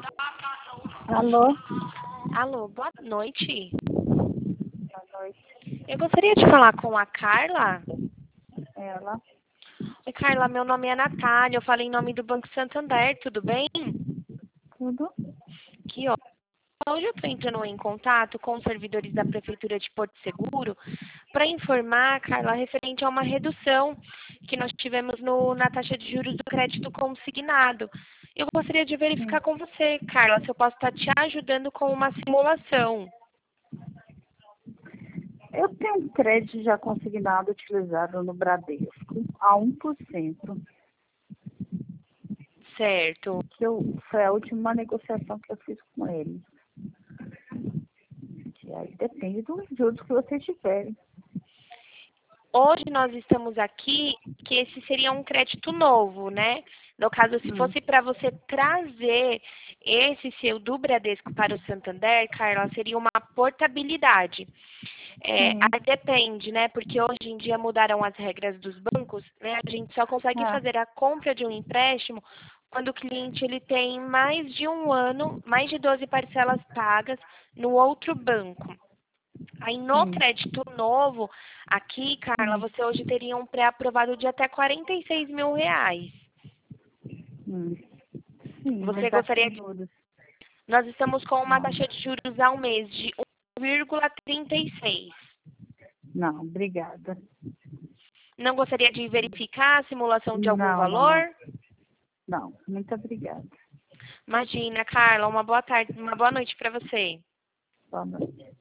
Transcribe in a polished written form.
Alô? Alô, boa noite. Boa noite. Eu gostaria de falar com a Carla. Ela? Oi, Carla, meu nome é Natália, eu falo em nome do Banco Santander, tudo bem? Tudo? Que ó. Hoje eu estou entrando em contato com os servidores da Prefeitura de Porto Seguro para informar, Carla, referente a uma redução que nós tivemos na taxa de juros do crédito consignado. Eu gostaria de verificar Sim. com você, Carla, se eu posso estar te ajudando com uma simulação. Eu tenho um crédito já consignado utilizado no Bradesco a 1%, Certo. foi a última negociação que eu fiz com eles. E aí depende dos juros que vocês tiverem. Hoje nós estamos aqui, que esse seria um crédito novo, né? No caso, se fosse para você trazer esse seu do Bradesco para o Santander, Carla, seria uma portabilidade. Sim. Aí depende, né? Porque hoje em dia mudaram as regras dos bancos, né? A gente só consegue Ah, fazer a compra de um empréstimo quando o cliente ele tem mais de um ano, mais de 12 parcelas pagas no outro banco. Aí no sim. crédito novo, aqui, Carla, Sim. você hoje teria um pré-aprovado de até R$ 46.000. Hum. Sim, Você mas aqui gostaria em de... juros. Nós estamos com uma Não. taxa de juros ao mês de 1,36. Não, obrigada. Não gostaria de verificar a simulação de algum Não, não, não. valor? Não, muito obrigada. Imagina, Carla, uma boa tarde, uma boa noite para você. Boa noite.